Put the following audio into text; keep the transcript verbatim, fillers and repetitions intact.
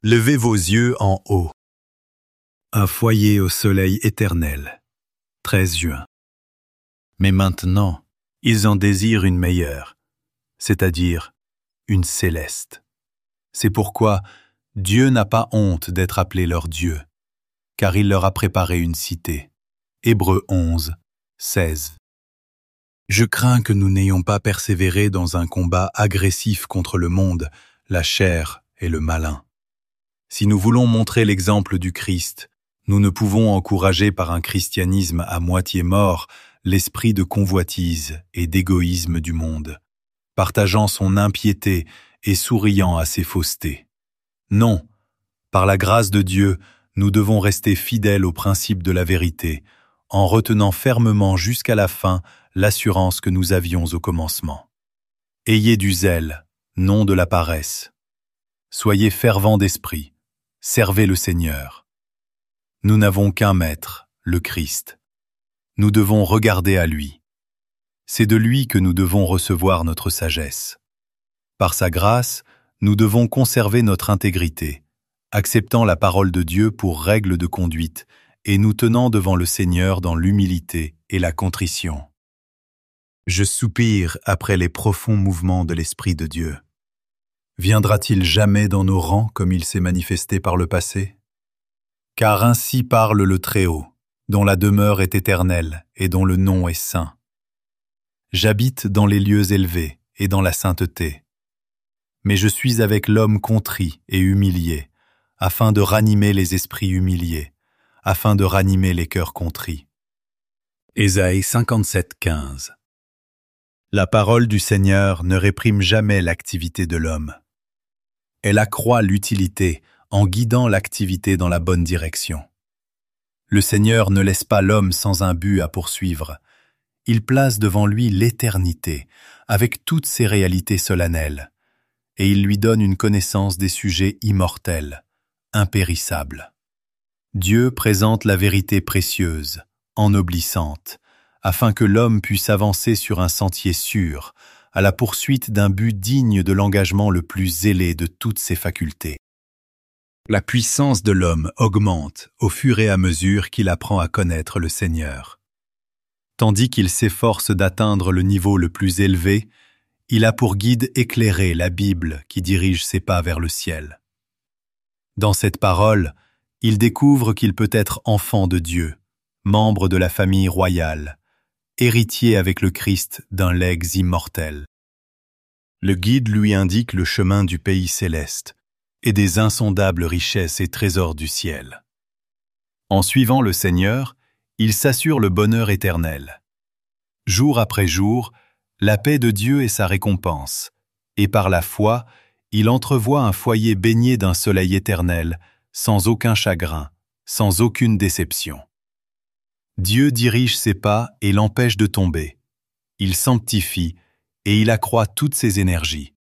Levez vos yeux en haut. Un foyer au soleil éternel. treize juin. Mais maintenant, ils en désirent une meilleure, c'est-à-dire une céleste. C'est pourquoi Dieu n'a pas honte d'être appelé leur Dieu, car il leur a préparé une cité. Hébreux onze, seize. Je crains que nous n'ayons pas persévéré dans un combat agressif contre le monde, la chair et le malin. Si nous voulons montrer l'exemple du Christ, nous ne pouvons encourager par un christianisme à moitié mort l'esprit de convoitise et d'égoïsme du monde, partageant son impiété et souriant à ses faussetés. Non, par la grâce de Dieu, nous devons rester fidèles aux principes de la vérité, en retenant fermement jusqu'à la fin l'assurance que nous avions au commencement. Ayez du zèle, non de la paresse. Soyez fervents d'esprit, servez le Seigneur. Nous n'avons qu'un maître, le Christ. Nous devons regarder à lui. C'est de lui que nous devons recevoir notre sagesse. Par sa grâce, nous devons conserver notre intégrité, acceptant la parole de Dieu pour règle de conduite et nous tenant devant le Seigneur dans l'humilité et la contrition. Je soupire après les profonds mouvements de l'Esprit de Dieu. Viendra-t-il jamais dans nos rangs comme il s'est manifesté par le passé? Car ainsi parle le Très-Haut, dont la demeure est éternelle et dont le nom est saint. J'habite dans les lieux élevés et dans la sainteté. Mais je suis avec l'homme contrit et humilié, afin de ranimer les esprits humiliés, afin de ranimer les cœurs contrits. Ésaïe cinquante-sept, quinze. La parole du Seigneur ne réprime jamais l'activité de l'homme. Elle accroît l'utilité en guidant l'activité dans la bonne direction. Le Seigneur ne laisse pas l'homme sans un but à poursuivre. Il place devant lui l'éternité, avec toutes ses réalités solennelles, et il lui donne une connaissance des sujets immortels, impérissables. Dieu présente la vérité précieuse, ennoblissante, afin que l'homme puisse avancer sur un sentier sûr, à la poursuite d'un but digne de l'engagement le plus zélé de toutes ses facultés. La puissance de l'homme augmente au fur et à mesure qu'il apprend à connaître le Seigneur. Tandis qu'il s'efforce d'atteindre le niveau le plus élevé, il a pour guide éclairé la Bible qui dirige ses pas vers le ciel. Dans cette parole, il découvre qu'il peut être enfant de Dieu, membre de la famille royale, héritier avec le Christ d'un legs immortel. Le guide lui indique le chemin du pays céleste et des insondables richesses et trésors du ciel. En suivant le Seigneur, il s'assure le bonheur éternel. Jour après jour, la paix de Dieu est sa récompense, et par la foi, il entrevoit un foyer baigné d'un soleil éternel, sans aucun chagrin, sans aucune déception. Dieu dirige ses pas et l'empêche de tomber. Il sanctifie et il accroît toutes ses énergies.